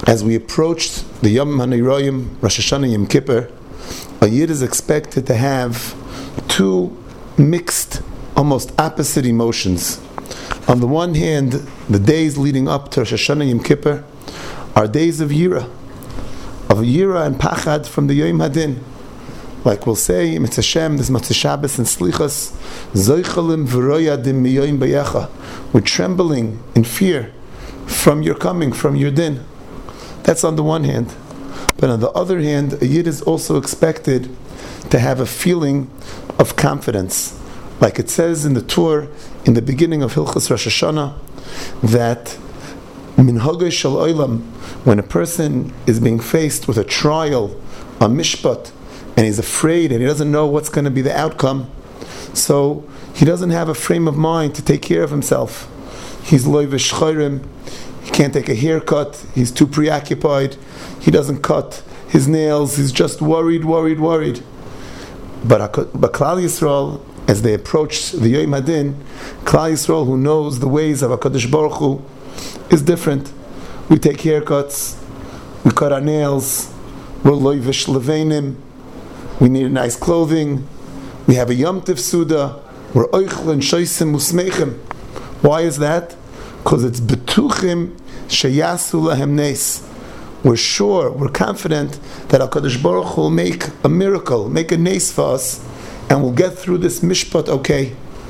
as we approached the Yom HaNoraim, Rosh Hashanah, Yom Kippur, a Yid is expected to have two mixed, almost opposite emotions. On the one hand, the days leading up to Rosh Hashanah, Yom Kippur, are days of Yira and Pachad from the Yom Hadin. Like we'll say, Mitzvah Hashem, this Motzei Shabbos and Slichas, Zoichalim v'royadim miyoyim bayecha. We're trembling in fear from your coming, from your din. That's on the one hand. But on the other hand, a Yid is also expected to have a feeling of confidence. Like it says in the Torah, in the beginning of Hilchos Rosh Hashanah, that minhagos shel olam, when a person is being faced with a trial, a mishpat, and he's afraid and he doesn't know what's going to be the outcome, so he doesn't have a frame of mind to take care of himself. He's loy v'shchayrim, he can't take a haircut, he's too preoccupied, he doesn't cut his nails, he's just worried. But Klal Yisrael, as they approach the Yom Hadin, Klal Yisrael, who knows the ways of HaKadosh Baruch Hu, is different. We take haircuts, we cut our nails, we're loy v'shlevenim, we need nice clothing, we have a Yom Tiv Suda, we're oichlin, shoysim, usmeichim. Why is that? Because it's betuchim sheyasu lahem nes. We're sure, we're confident that HaKadosh Baruch Hu will make a miracle, make a nes for us, and we'll get through this mishpat okay.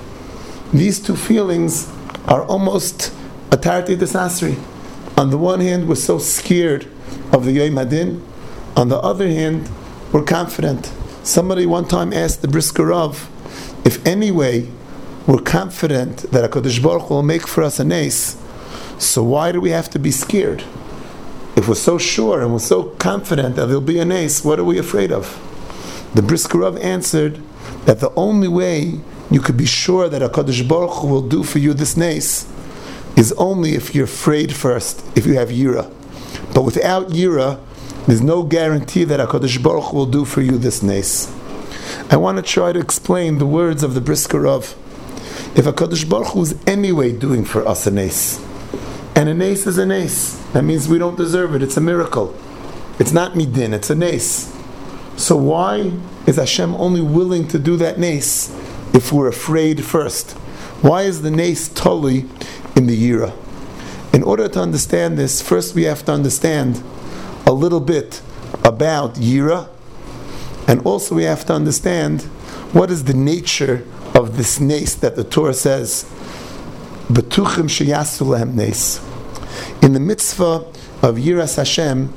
These two feelings are almost a tarti desasri. On the one hand, we're so scared of the Yom Hadin. On the other hand, we're confident. Somebody one time asked the Brisker Rav, if anyway we're confident that HaKadosh Baruch Hu will make for us a nes, so why do we have to be scared? If we're so sure and we're so confident that there'll be a nes, what are we afraid of? The Brisker Rav answered that the only way you could be sure that HaKadosh Baruch Hu will do for you this nes is only if you're afraid first, if you have yira. But without yira, there's no guarantee that HaKadosh Baruch Hu will do for you this nes. I want to try to explain the words of the Brisker Rav. If HaKadosh Baruch Hu is anyway doing for us a nes, and a nes is a nes, that means we don't deserve it, it's a miracle. It's not midin, it's a nes. So why is Hashem only willing to do that nes if we're afraid first? Why is the nes totally in the yira? In order to understand this, first we have to understand a little bit about yira, and also we have to understand what is the nature of this nes that the Torah says, Betuchim sheyasu lahem nes. In the mitzvah of Yiras Hashem,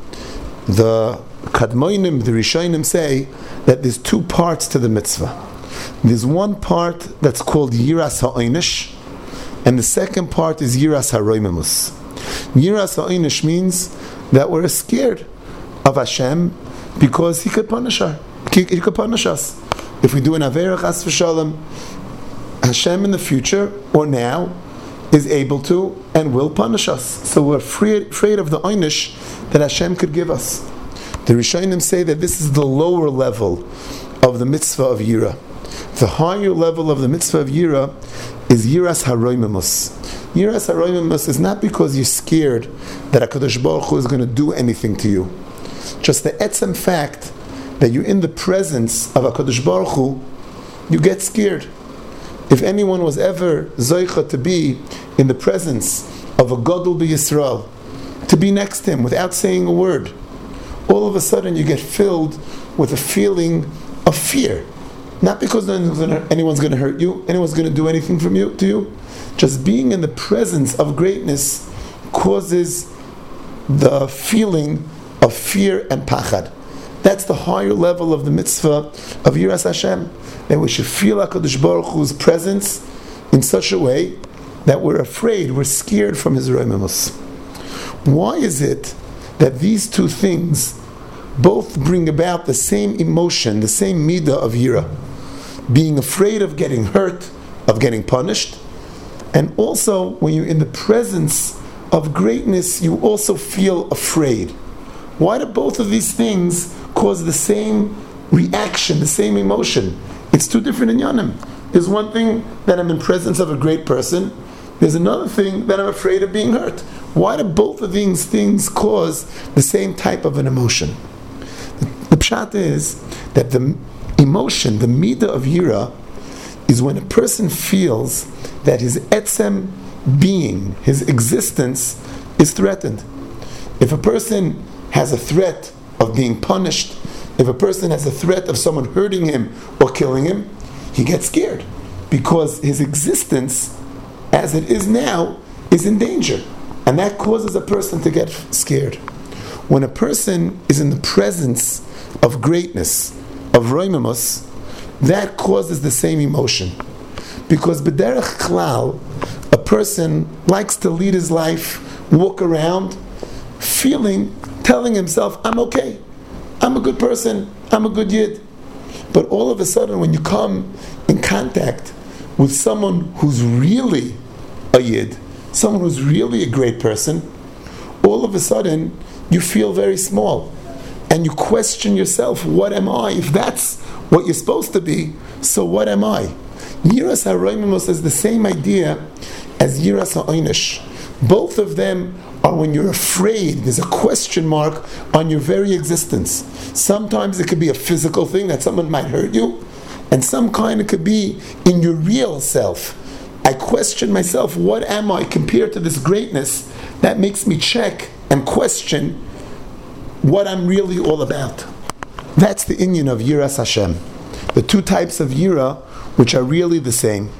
the Kadmoinim, the Rishonim say that there's two parts to the mitzvah. There's one part that's called Yiras HaOinish, and the second part is Yiras HaRoimimus. Yiras HaOinish means that we're scared of Hashem because He could punish her. He could punish us. If we do an Aveira Chas V'Shalom, Hashem in the future or now is able to and will punish us. So we're afraid of the Einish that Hashem could give us. The Rishonim say that this is the lower level of the mitzvah of Yira. The higher level of the mitzvah of Yira is Yiras HaRoimimus. Yiras HaRoimimus is not because you're scared that HaKadosh Baruch Hu is going to do anything to you. Just the etzem fact that you're in the presence of HaKadosh Baruch Hu, you get scared. If anyone was ever zoicha to be in the presence of a Gadol b'Yisrael, to be next to him without saying a word, all of a sudden you get filled with a feeling of fear. Not because anyone's going to hurt you, anyone's going to do anything to you. Just being in the presence of greatness causes the feeling of fear and pachad. That's the higher level of the mitzvah of Yiras Hashem, that we should feel HaKadosh Baruch Hu's presence in such a way that we're afraid, we're scared from His Roimimus. Why is it that these two things both bring about the same emotion, the same midah of Yira? Being afraid of getting hurt, of getting punished, and also when you're in the presence of greatness, you also feel afraid. Why do both of these things cause the same reaction, the same emotion? It's two different inyanim. There's one thing that I'm in presence of a great person, There's another thing that I'm afraid of being hurt. Why do both of these things cause the same type of an emotion? The pshat is that the emotion, the midah of yira, is when a person feels that his etzem being, his existence, is threatened. If a person has a threat of being punished, if a person has a threat of someone hurting him or killing him, he gets scared because his existence, as it is now, is in danger. And that causes a person to get scared. When a person is in the presence of greatness, of roimamus, that causes the same emotion. Because b'derech klal, a person likes to lead his life, walk around, telling himself, I'm okay, I'm a good person, I'm a good yid. But all of a sudden, when you come in contact with someone who's really a yid, someone who's really a great person, all of a sudden, you feel very small. And you question yourself, what am I? If that's what you're supposed to be, so what am I? Yiras HaRoimimos is the same idea as Yiras HaOynish. Both of them are when you're afraid, there's a question mark on your very existence. Sometimes it could be a physical thing that someone might hurt you, and some kind it could be in your real self. I question myself, what am I compared to this greatness that makes me check and question what I'm really all about. That's the inyan of Yiras Hashem. The two types of Yira which are really the same.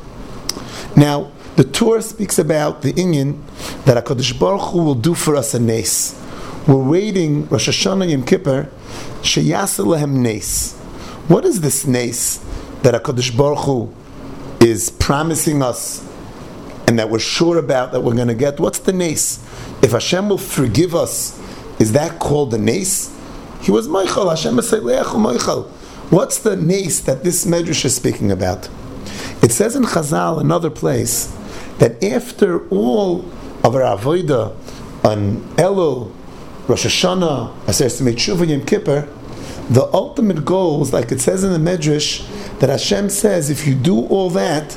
Now, the Torah speaks about the inyan that HaKadosh Baruch Hu will do for us a nes. We're waiting, Rosh Hashanah Yom Kippur, Sheyasa Lehem Nes. What is this nes that HaKadosh Baruch Hu is promising us and that we're sure about that we're going to get? What's the nes? If Hashem will forgive us, is that called the nes? He was Moichel, Hashem Esayleach Moichel. What's the nes that this Medrash is speaking about? It says in Chazal, another place, that after all of our avodah on Elul, Rosh Hashanah, Aseret Tshuva, Yom Kippur, the ultimate goal is, like it says in the Medrash, that Hashem says, if you do all that,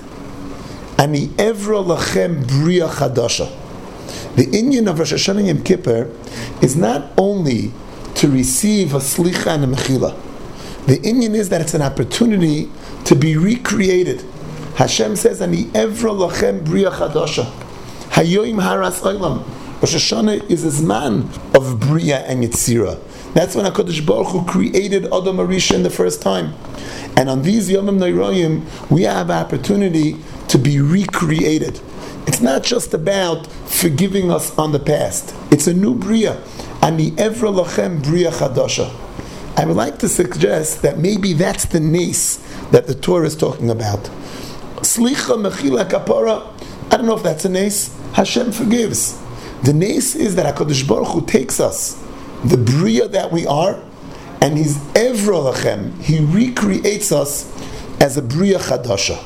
Ani Evra Lachem Bria Chadasha. The inyan of Rosh Hashanah Yom Kippur is not only to receive a slicha and a mechila. The inyan is that it's an opportunity to be recreated. Hashem says, Ani Evra Lachem Bria Chadasha. Hayoim Haras Olam. Rosh Hashanah is a zman of Bria and Yetzira. That's when HaKadosh Baruch Hu created Adam Arisha in the first time. And on these Yomim Neiroyim, we have an opportunity to be recreated. It's not just about forgiving us on the past. It's a new Bria. Ani Evra Lachem Bria Chadasha. I would like to suggest that maybe that's the nes that the Torah is talking about. Slicha Mechila Kapara. I don't know if that's a nes. Hashem forgives. The nes is that HaKadosh Baruch Hu takes us, the Bria that we are, and He's Evra Lachem. He recreates us as a Bria Chadasha.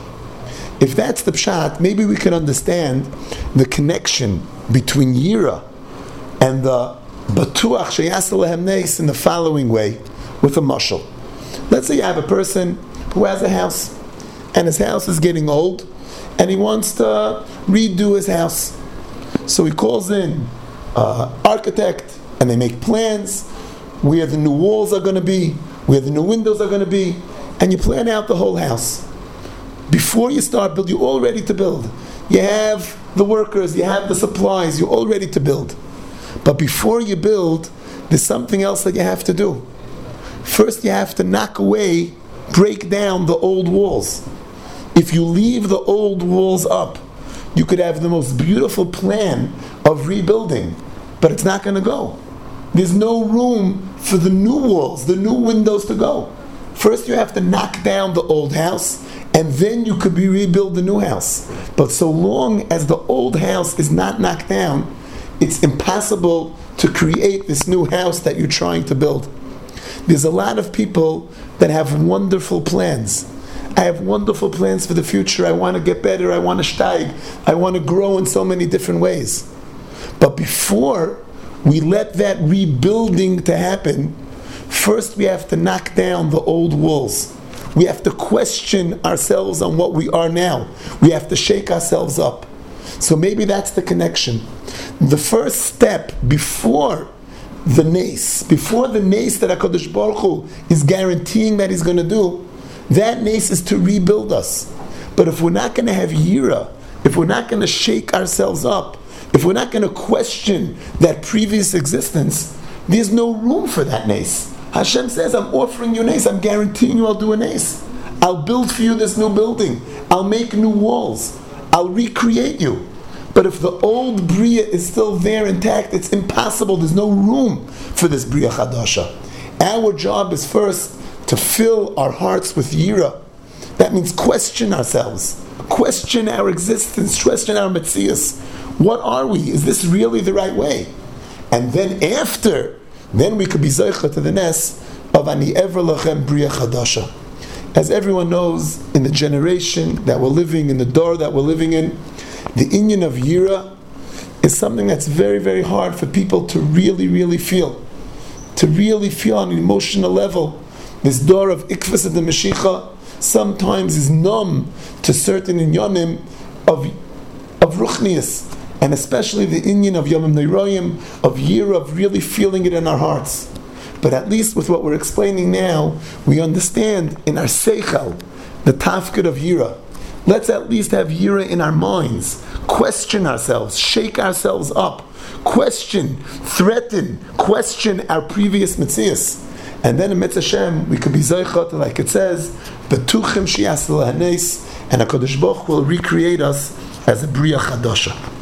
If that's the pshat, maybe we can understand the connection between Yira and the Batuach Sheyasa Lehem Nes in the following way, with a mashal. Let's say you have a person who has a house, and his house is getting old, and he wants to redo his house. So he calls in an architect, and they make plans where the new walls are going to be, where the new windows are going to be, and you plan out the whole house. Before you start build, you're all ready to build. You have the workers, you have the supplies, you're all ready to build. But before you build, there's something else that you have to do. First, you have to knock away, break down the old walls. If you leave the old walls up, you could have the most beautiful plan of rebuilding, but it's not going to go. There's no room for the new walls, the new windows to go. First, you have to knock down the old house, and then you could rebuild the new house. But so long as the old house is not knocked down, it's impossible to create this new house that you're trying to build. There's a lot of people that have wonderful plans. I have wonderful plans for the future. I want to get better. I want to steig. I want to grow in so many different ways. But before we let that rebuilding to happen, first we have to knock down the old walls. We have to question ourselves on what we are now. We have to shake ourselves up. So maybe that's the connection. The first step before the nace that HaKadosh Baruch Hu is guaranteeing that He's going to do, that nace is to rebuild us. But if we're not going to have yira, if we're not going to shake ourselves up, if we're not going to question that previous existence, there's no room for that nace. Hashem says, I'm offering you nace, I'm guaranteeing you I'll do a nace. I'll build for you this new building. I'll make new walls. I'll recreate you. But if the old Bria is still there intact, it's impossible. There's no room for this Bria Chadasha. Our job is first to fill our hearts with Yira. That means question ourselves. Question our existence. Question our Metzias. What are we? Is this really the right way? And then then we could be Zeicha to the Nes of Ani Ever Lachem Bria Chadasha. As everyone knows, in the generation that we're living, in the door that we're living in, the inyan of Yira is something that's very, very hard for people to really, really feel. To really feel on an emotional level. This door of Ikvas of the Mashiach sometimes is numb to certain inyanim of Ruchnius, and especially the inyan of Yomim Neiroyim, of Yira, of really feeling it in our hearts. But at least with what we're explaining now, we understand in our seichel the tafkid of Yira. Let's at least have Yira in our minds. Question ourselves, shake ourselves up, question, threaten, question our previous metzias. And then in Mitzvah Hashem, we could be Zoichat, like it says, Betuchim Shias L'Hanes, and HaKadosh Baruch will recreate us as a Bria Chadasha.